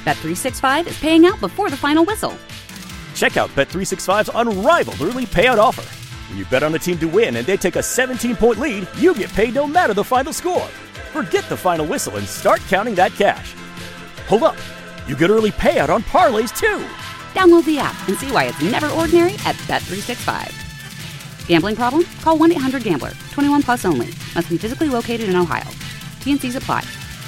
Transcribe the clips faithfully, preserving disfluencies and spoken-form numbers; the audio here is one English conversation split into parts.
Bet three sixty-five is paying out before the final whistle. Check out Bet three sixty-five's unrivaled early payout offer. When you bet on a team to win and they take a seventeen-point lead, you get paid no matter the final score. Forget the final whistle and start counting that cash. Hold up. You get early payout on parlays, too. Download the app and see why it's never ordinary at Bet three sixty-five. Gambling problem? Call one eight hundred gambler. twenty-one plus only. Must be physically located in Ohio. T N Cs apply.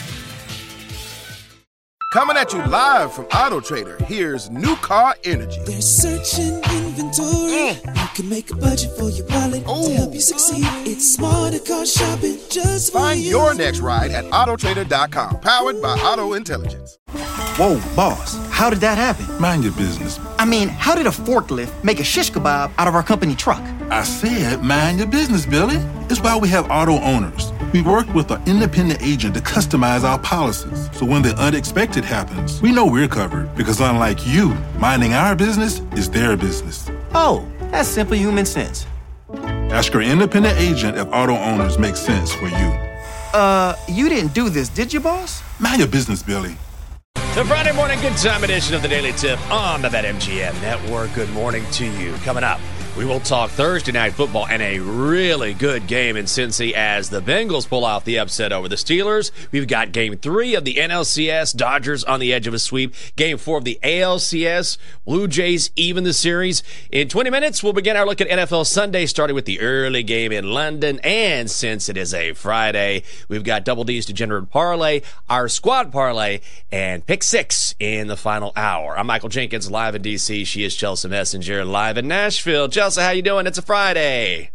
Coming at you live from Auto Trader, here's New Car Energy. They're searching inventory. Mm. You can make a budget for your wallet Ooh. To help you succeed. It's smarter car shopping just for Find you. your next ride at auto trader dot com. Powered by Auto Intelligence. Whoa, boss, how did that happen? Mind your business. I mean, how did a forklift make a shish kebab out of our company truck? I said mind your business, Billy. It's why we have auto owners. We work with an independent agent to customize our policies. So when the unexpected happens, we know we're covered. Because unlike you, minding our business is their business. Oh, that's simple human sense. Ask your independent agent if auto owners make sense for you. Uh, you didn't do this, did you, boss? Mind your business, Billy. The Friday morning good time edition of the Daily Tip on the BetMGM Network. Good morning to you. Coming up, we will talk Thursday Night Football and a really good game in Cincy as the Bengals pull off the upset over the Steelers. We've got Game three of the N L C S, Dodgers on the edge of a sweep. Game four of the A L C S, Blue Jays even the series. In twenty minutes, we'll begin our look at N F L Sunday, starting with the early game in London. And since it is a Friday, we've got Double D's Degenerate Parlay, our Squad Parlay, and Pick Six in the final hour. I'm Michael Jenkins, live in D C. She is Chelsea Messenger, live in Nashville. Chelsea, how you doing? It's a Friday.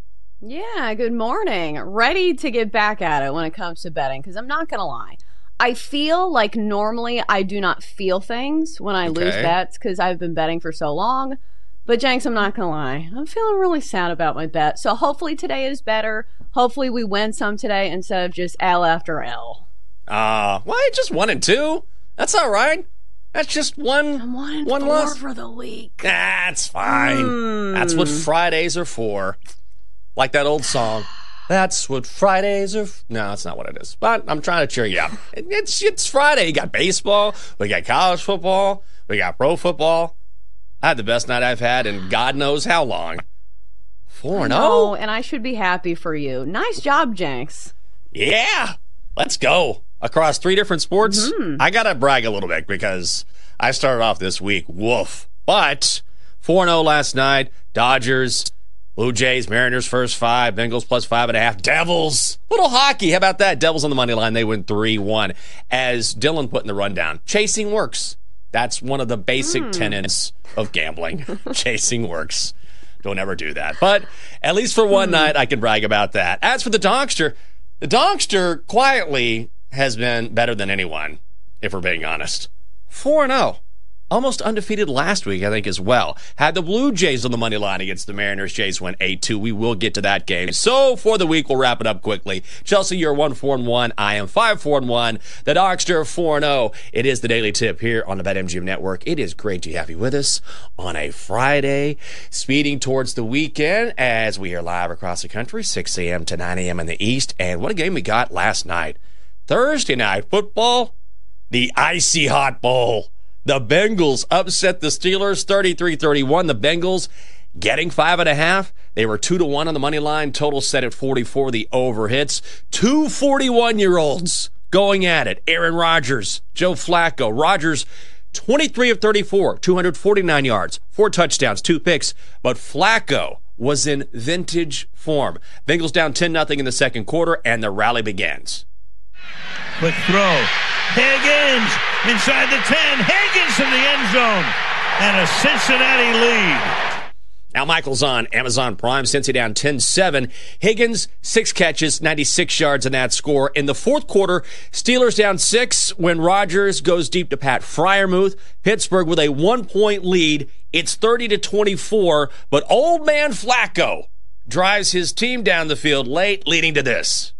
Yeah, good morning. Ready to get back at it when it comes to betting, because I'm not going to lie. I feel like normally I do not feel things when I okay. lose bets because I've been betting for so long. But, Jenks, I'm not going to lie. I'm feeling really sad about my bet. So hopefully today is better. Hopefully we win some today instead of just L after L. Uh, well, it's just one and two. That's all right. That's just one, I'm one, and one four loss for the week. That's fine. Mm. That's what Fridays are for. Like that old song. That's what Fridays are for. No, that's not what it is. But I'm trying to cheer you up. It's it's Friday. You got baseball. We got college football. We got pro football. I had the best night I've had in God knows how long. four and oh. And I should be happy for you. Nice job, Jenks. Yeah. Let's go. Across three different sports, mm-hmm. I got to brag a little bit because I started off this week, woof. But four and oh last night, Dodgers, Blue Jays, Mariners first five, Bengals plus five and a half, Devils. Little hockey, how about that? Devils on the money line, they win three one. As Dylan put in the rundown, chasing works. That's one of the basic mm. tenets of gambling. Chasing works. Don't ever do that. But at least for one mm. night, I can brag about that. As for the Donkster, the Donkster quietly has been better than anyone, if we're being honest. four and oh. Almost undefeated last week, I think, as well. Had the Blue Jays on the money line against the Mariners. Jays went eight two. We will get to that game. So, for the week, we'll wrap it up quickly. Chelsea, you're one four and one. I am five four and one. The Donkster, four and oh. It is the Daily Tip here on the BetMGM Network. It is great to have you with us on a Friday, speeding towards the weekend as we are live across the country, six a.m. to nine a.m. in the East. And what a game we got last night. Thursday night football, the Icy Hot Bowl. The Bengals upset the Steelers thirty-three thirty-one. The Bengals getting five and a half. They were two to one on the money line. Total set at forty-four. The over hits. Two forty-one-year-olds going at it. Aaron Rodgers, Joe Flacco. Rodgers, twenty-three of thirty-four, two hundred forty-nine yards, four touchdowns, two picks. But Flacco was in vintage form. Bengals down ten nothing in the second quarter, and the rally begins. Quick throw. Higgins inside the ten. Higgins in the end zone. And a Cincinnati lead. Now Michael's on Amazon Prime. Cincy down ten seven. Higgins, six catches, ninety-six yards in that score. In the fourth quarter, Steelers down six when Rodgers goes deep to Pat Freiermuth. Pittsburgh with a one-point lead. It's thirty to twenty-four, but old man Flacco drives his team down the field late, leading to this.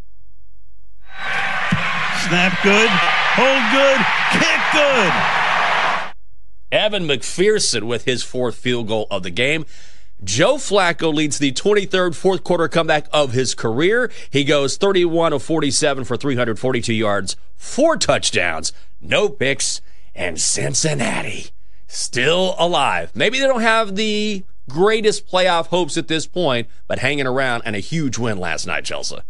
Snap good, hold good, kick good. Evan McPherson with his fourth field goal of the game. Joe Flacco leads the twenty-third fourth quarter comeback of his career. He goes thirty-one of forty-seven for three hundred forty-two yards, four touchdowns, no picks, and Cincinnati still alive. Maybe they don't have the greatest playoff hopes at this point, but hanging around, and a huge win last night, Chelsea.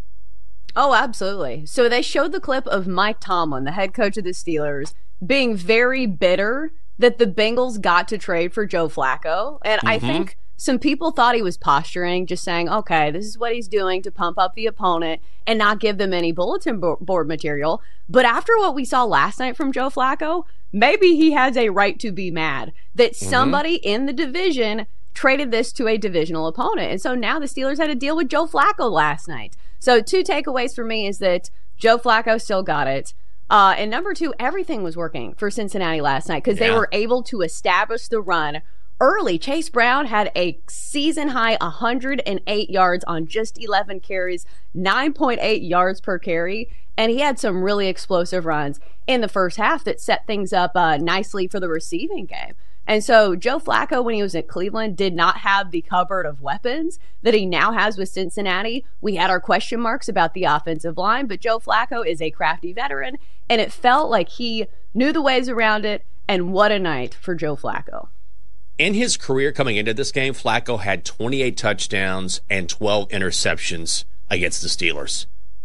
Oh, absolutely. So they showed the clip of Mike Tomlin, the head coach of the Steelers, being very bitter that the Bengals got to trade for Joe Flacco. And mm-hmm. I think some people thought he was posturing, just saying, okay, this is what he's doing to pump up the opponent and not give them any bulletin board material. But after what we saw last night from Joe Flacco, maybe he has a right to be mad that mm-hmm. somebody in the division traded this to a divisional opponent. And so now the Steelers had to deal with Joe Flacco last night. So two takeaways for me is that Joe Flacco still got it. Uh, and number two, everything was working for Cincinnati last night because yeah. they were able to establish the run early. Chase Brown had a season-high one hundred eight yards on just eleven carries, nine point eight yards per carry, and he had some really explosive runs in the first half that set things up uh, nicely for the receiving game. And so Joe Flacco, when he was at Cleveland, did not have the cupboard of weapons that he now has with Cincinnati. We had our question marks about the offensive line, but Joe Flacco is a crafty veteran, and it felt like he knew the ways around it, and what a night for Joe Flacco. In his career coming into this game, Flacco had twenty-eight touchdowns and twelve interceptions against the Steelers.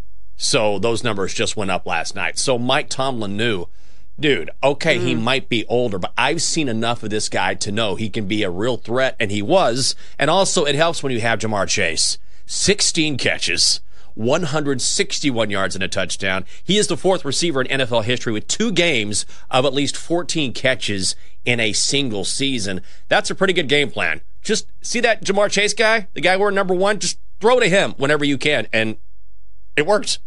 So those numbers just went up last night. So Mike Tomlin knew, dude, okay, mm. he might be older, but I've seen enough of this guy to know he can be a real threat, and he was. And also, it helps when you have Jamar Chase. sixteen catches, one hundred sixty-one yards and a touchdown. He is the fourth receiver in N F L history with two games of at least fourteen catches in a single season. That's a pretty good game plan. Just see that Jamar Chase guy, the guy we're number one, just throw to him whenever you can, and it works.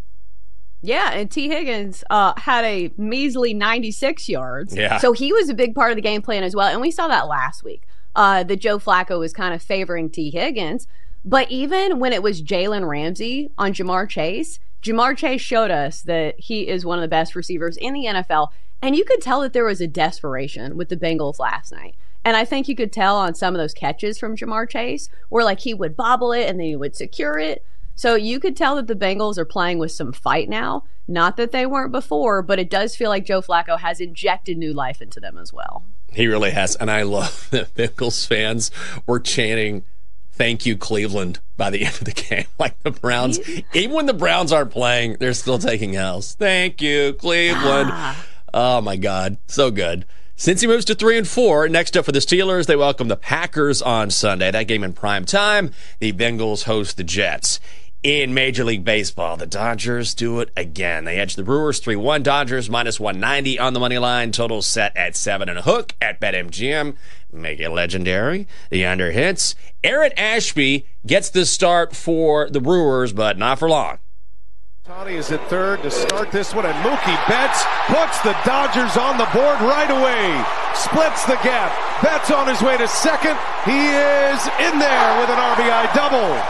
Yeah, and T. Higgins uh, had a measly ninety-six yards. Yeah. So he was a big part of the game plan as well. And we saw that last week, uh, that Joe Flacco was kind of favoring T. Higgins. But even when it was Jalen Ramsey on Jamar Chase, Jamar Chase showed us that he is one of the best receivers in the N F L. And you could tell that there was a desperation with the Bengals last night. And I think you could tell on some of those catches from Jamar Chase where, like, he would bobble it and then he would secure it. So you could tell that the Bengals are playing with some fight now. Not that they weren't before, but it does feel like Joe Flacco has injected new life into them as well. He really has. And I love that Bengals fans were chanting, "Thank you, Cleveland," by the end of the game. Like the Browns, even when the Browns aren't playing, they're still taking L's. Thank you, Cleveland. Ah. Oh, my God. So good. Since he moves to three and four, next up for the Steelers, they welcome the Packers on Sunday. That game in prime time. The Bengals host the Jets. In Major League Baseball, the Dodgers do it again. They edge the Brewers three one. Dodgers minus one ninety on the money line. Total set at seven and a hook at BetMGM. Make it legendary. The under hits. Aaron Ashby gets the start for the Brewers, but not for long. Tony is at third to start this one, and Mookie Betts puts the Dodgers on the board right away. Splits the gap. Betts on his way to second. He is in there with an R B I double.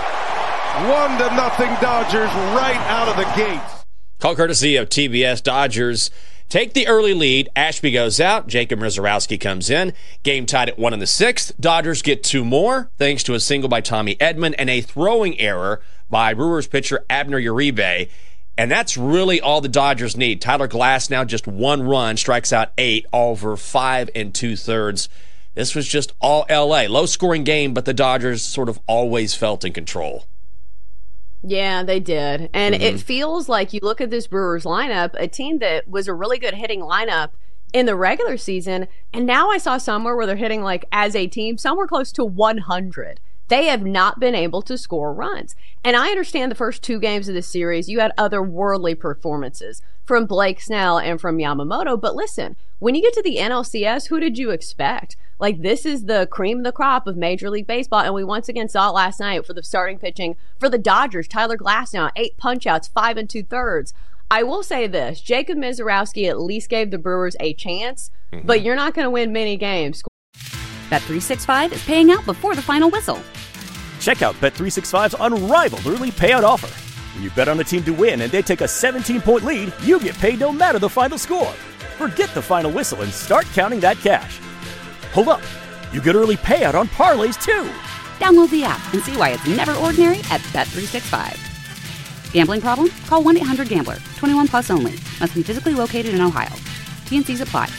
One to nothing Dodgers right out of the gates. Call courtesy of T B S. Dodgers take the early lead. Ashby goes out. Jacob Mrazorowski comes in. Game tied at one in the sixth. Dodgers get two more thanks to a single by Tommy Edman and a throwing error by Brewers pitcher Abner Uribe. And that's really all the Dodgers need. Tyler Glass now just one run, strikes out eight over five and two-thirds. This was just all L A. Low-scoring game, but the Dodgers sort of always felt in control. Yeah, they did. And mm-hmm. it feels like you look at this Brewers lineup, a team that was a really good hitting lineup in the regular season, and now I saw somewhere where they're hitting, like, as a team, somewhere close to one hundred. They have not been able to score runs. And I understand the first two games of this series, you had otherworldly performances from Blake Snell and from Yamamoto. But listen, when you get to the N L C S, who did you expect? Like, this is the cream of the crop of Major League Baseball. And we once again saw it last night for the starting pitching for the Dodgers. Tyler Glass now, eight punch-outs, five and two-thirds. I will say this, Jacob Mrazorowski at least gave the Brewers a chance, mm-hmm. but you're not going to win many games. Bet three sixty-five is paying out before the final whistle. Check out Bet three sixty-five's unrivaled early payout offer. When you bet on a team to win and they take a seventeen-point lead, you get paid no matter the final score. Forget the final whistle and start counting that cash. Hold up. You get early payout on parlays, too. Download the app and see why it's never ordinary at Bet three sixty-five. Gambling problem? Call one eight hundred gambler. twenty-one plus only. Must be physically located in Ohio. T N Cs apply.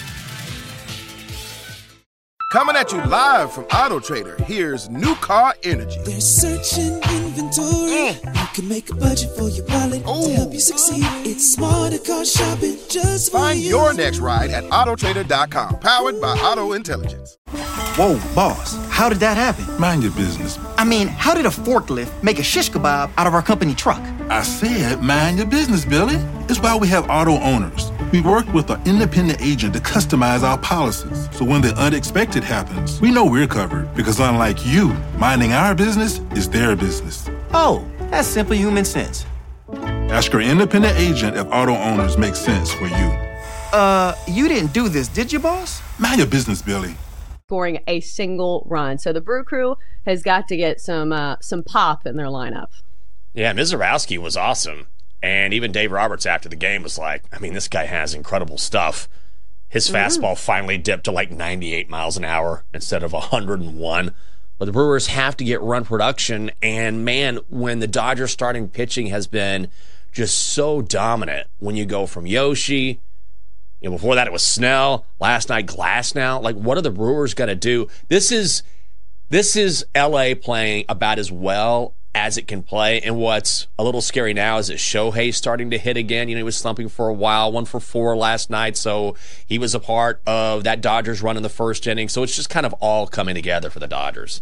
Coming at you live from Auto Trader, here's New Car Energy. They're searching inventory. Mm. You can make a budget for your wallet Ooh. To help you succeed. It's smarter car shopping just for Find you. your next ride at auto trader dot com. Powered by Auto Intelligence. Whoa, boss, how did that happen? Mind your business. I mean, how did a forklift make a shish kebab out of our company truck? I said mind your business, Billy. It's why we have auto owners. We work with an independent agent to customize our policies. So when the unexpected happens, we know we're covered. Because unlike you, minding our business is their business. Oh, that's simple human sense. Ask your independent agent if auto owners make sense for you. Uh, you didn't do this, did you, boss? Mind your business, Billy. Scoring a single run. So the Brew Crew has got to get some uh, some pop in their lineup. Yeah, Mizorowski was awesome. And even Dave Roberts after the game was like, I mean, this guy has incredible stuff. His fastball mm. finally dipped to like ninety-eight miles an hour instead of one hundred one. But the Brewers have to get run production. And, man, when the Dodgers starting pitching has been just so dominant, when you go from Yoshi, you know, before that it was Snell, last night Glasnow, like what are the Brewers going to do? This is this is L A playing about as well as it can play. And what's a little scary now is that Shohei's starting to hit again. You know, he was slumping for a while, one for four last night. So he was a part of that Dodgers run in the first inning. So it's just kind of all coming together for the Dodgers.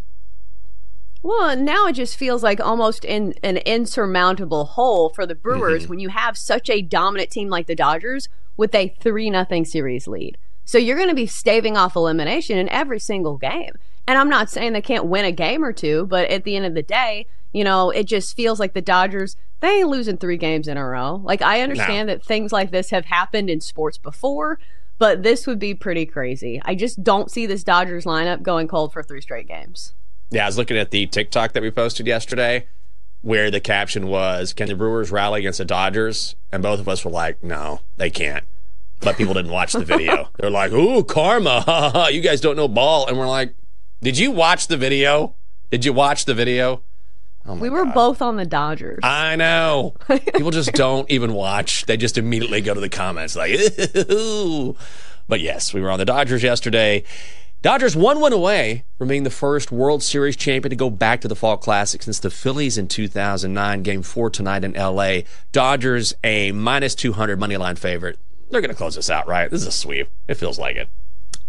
Well, now it just feels like almost in an insurmountable hole for the Brewers mm-hmm. when you have such a dominant team like the Dodgers with a three nothing series lead. So you're going to be staving off elimination in every single game. And I'm not saying they can't win a game or two, but at the end of the day, you know, it just feels like the Dodgers, they ain't losing three games in a row. Like, I understand no. that things like this have happened in sports before, but this would be pretty crazy. I just don't see this Dodgers lineup going cold for three straight games. Yeah, I was looking at the TikTok that we posted yesterday where the caption was, can the Brewers rally against the Dodgers? And both of us were like, no, they can't. But people didn't watch the video. They're like, ooh, karma. You guys don't know ball. And we're like, did you watch the video? Did you watch the video? Oh we were God. both on the Dodgers. I know. People just don't even watch. They just immediately go to the comments like, ooh. But yes, we were on the Dodgers yesterday. Dodgers one win away from being the first World Series champion to go back to the Fall Classic since the Phillies in two thousand nine. Game four tonight in L A. Dodgers a minus two hundred money line favorite. They're going to close this out, right? This is a sweep. It feels like it.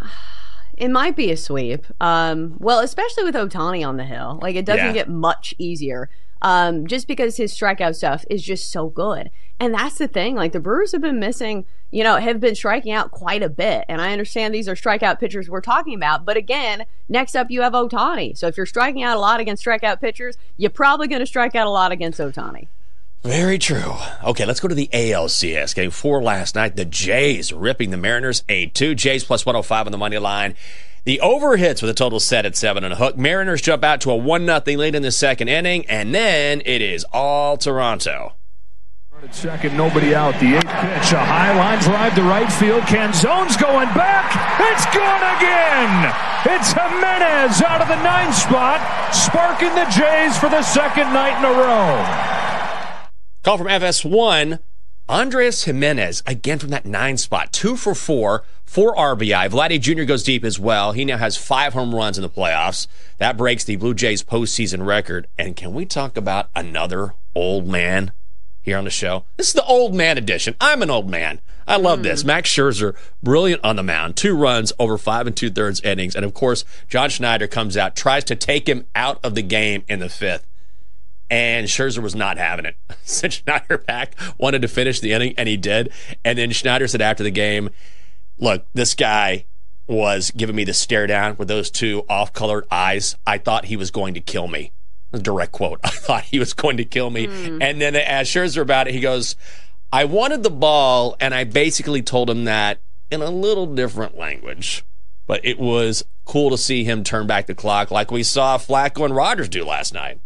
It might be a sweep. Um, well, especially with Ohtani on the hill. Like, it doesn't yeah. get much easier. Um, just because his strikeout stuff is just so good. And that's the thing. Like, the Brewers have been missing, you know, have been striking out quite a bit. And I understand these are strikeout pitchers we're talking about. But again, next up you have Ohtani. So if you're striking out a lot against strikeout pitchers, you're probably going to strike out a lot against Ohtani. Very true. Okay, let's go to the A L C S. Game four last night. The Jays ripping the Mariners eight two. Jays plus one oh five on the money line. The over hits with a total set at seven and a hook. Mariners jump out to a one nothing lead in the second inning, and then it is all Toronto. Second, nobody out. The eighth pitch, a high line drive to right field. Canzone's going back. It's gone again. It's Jimenez out of the ninth spot, sparking the Jays for the second night in a row. Call from F S one. Andres Jimenez, again from that nine spot. Two for four, four R B I. Vladdy Junior goes deep as well. He now has five home runs in the playoffs. That breaks the Blue Jays postseason record. And can we talk about another old man here on the show? This is the old man edition. I'm an old man. I love mm. this. Max Scherzer, brilliant on the mound. Two runs over five and two-thirds innings. And, of course, John Schneider comes out, tries to take him out of the game in the fifth. And Scherzer was not having it. Sent Schneider back, wanted to finish the inning, and he did. And then Schneider said after the game, look, this guy was giving me the stare down with those two off-colored eyes. I thought he was going to kill me. A direct quote. I thought he was going to kill me. Mm. And then as Scherzer about it, he goes, I wanted the ball, and I basically told him that in a little different language. But it was cool to see him turn back the clock like we saw Flacco and Rodgers do last night.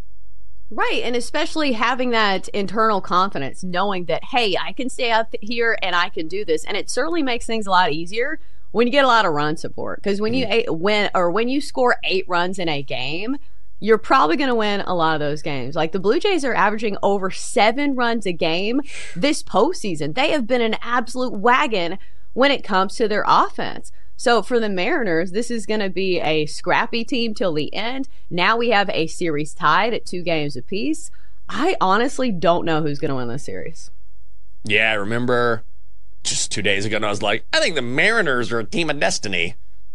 Right, and especially having that internal confidence, knowing that, hey, I can stay up here and I can do this. And it certainly makes things a lot easier when you get a lot of run support. Because when you eight, win or when you score eight runs in a game, you're probably going to win a lot of those games. Like the Blue Jays are averaging over seven runs a game this postseason. They have been an absolute wagon when it comes to their offense. So for the Mariners, this is going to be a scrappy team till the end. Now we have a series tied at two games apiece. I honestly don't know who's going to win this series. Yeah, I remember just two days ago, and I was like, I think the Mariners are a team of destiny.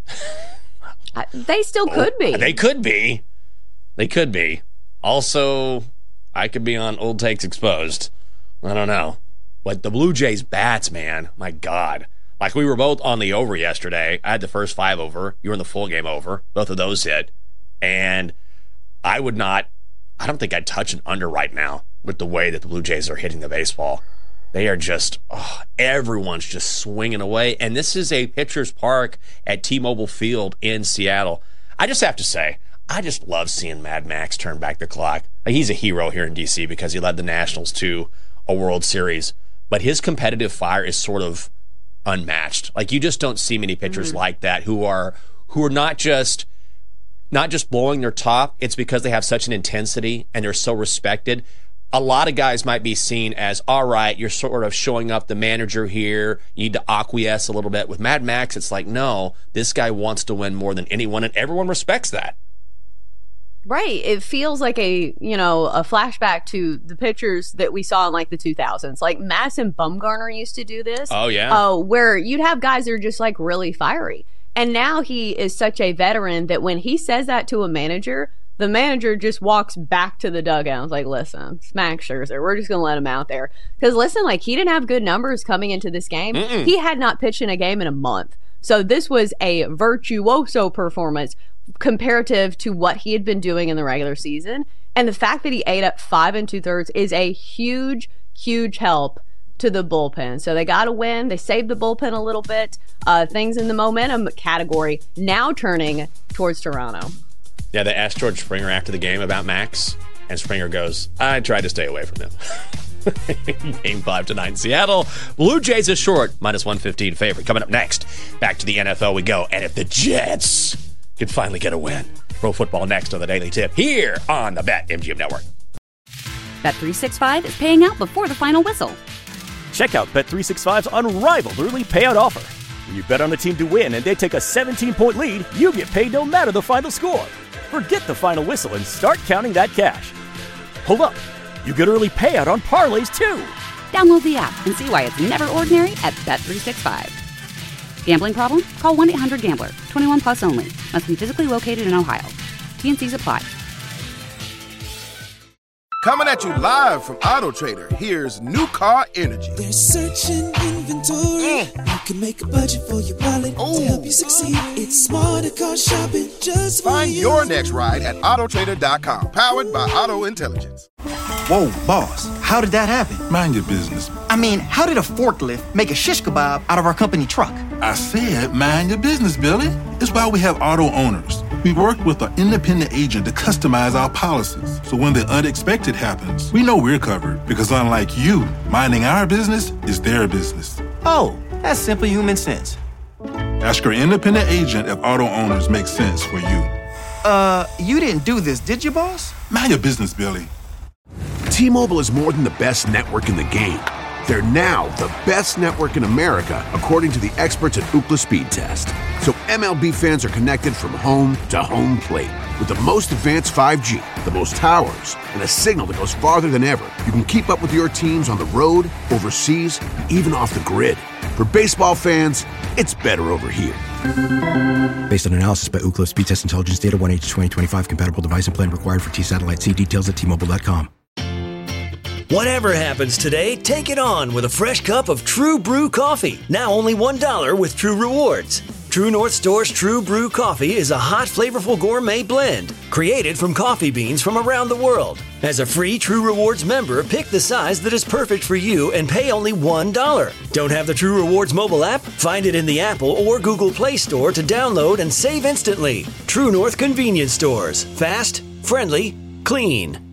I, they still could oh, be. They could be. They could be. Also, I could be on Old Takes Exposed. I don't know. But the Blue Jays bats, man, my God. Like, we were both on the over yesterday. I had the first five over. You were in the full game over. Both of those hit. And I would not, I don't think I'd touch an under right now with the way that the Blue Jays are hitting the baseball. They are just, oh, everyone's just swinging away. And this is a pitcher's park at T-Mobile Field in Seattle. I just have to say, I just love seeing Mad Max turn back the clock. He's a hero here in D C because he led the Nationals to a World Series. But his competitive fire is sort of unmatched. Like, you just don't see many pitchers mm-hmm. like that who are who are not just not just blowing their top. It's because they have such an intensity and they're so respected. A lot of guys might be seen as, all right, you're sort of showing up the manager here. You need to acquiesce a little bit. With Mad Max, it's like, no, this guy wants to win more than anyone, and everyone respects that. Right. It feels like a, you know, a flashback to the pitchers that we saw in like the two thousands. Like Madison Bumgarner used to do this. Oh, yeah. Uh, where you'd have guys that are just like really fiery. And now he is such a veteran that when he says that to a manager, the manager just walks back to the dugout and is like, listen, smack Scherzer. We're just going to let him out there. Because listen, like he didn't have good numbers coming into this game. Mm-mm. He had not pitched in a game in a month. So this was a virtuoso performance comparative to what he had been doing in the regular season. And the fact that he ate up five and two thirds is a huge, huge help to the bullpen. So they got to win. They saved the bullpen a little bit. Uh, things in the momentum category now turning towards Toronto. Yeah, they asked George Springer after the game about Max, and Springer goes, I tried to stay away from him. Game five tonight, Seattle. Blue Jays is short, minus one fifteen favorite. Coming up next, back to the N F L we go. And if the Jets could finally get a win. Pro football next on the Daily Tip here on the Bet M G M Network. Bet three sixty-five is paying out before the final whistle. Check out Bet three sixty-five's unrivaled early payout offer. When you bet on a team to win and they take a seventeen-point lead, you get paid no matter the final score. Forget the final whistle and start counting that cash. Hold up. You get early payout on parlays, too. Download the app and see why it's never ordinary at Bet three sixty-five. Gambling problem? Call one eight hundred gambler. twenty-one plus only. Must be physically located in Ohio. T N Cs apply. Coming at you live from Auto Trader, here's New Car Energy. They're searching inventory. Mm. You can make a budget for your wallet Ooh. To help you succeed. It's smarter car shopping just for Find you. your next ride at auto trader dot com. Powered by Auto Intelligence. Whoa, boss, how did that happen? Mind your business. I mean, how did a forklift make a shish kebab out of our company truck? I said mind your business, Billy. It's why we have auto owners. We work with an independent agent to customize our policies. So when the unexpected happens, we know we're covered. Because unlike you, minding our business is their business. Oh, that's simple human sense. Ask your independent agent if auto owners make sense for you. Uh, you didn't do this, did you, boss? Mind your business, Billy. T-Mobile is more than the best network in the game. They're now the best network in America, according to the experts at Ookla Speed Test. So M L B fans are connected from home to home plate. With the most advanced five G, the most towers, and a signal that goes farther than ever, you can keep up with your teams on the road, overseas, and even off the grid. For baseball fans, it's better over here. Based on analysis by Ookla Speed Test Intelligence Data, one H twenty twenty-five compatible device and plan required for T-Satellite. See details at T Mobile dot com. Whatever happens today, take it on with a fresh cup of True Brew coffee. Now only one dollar with True Rewards. True North Store's True Brew coffee is a hot, flavorful gourmet blend created from coffee beans from around the world. As a free True Rewards member, pick the size that is perfect for you and pay only one dollar. Don't have the True Rewards mobile app? Find it in the Apple or Google Play Store to download and save instantly. True North Convenience Stores. Fast, friendly, clean.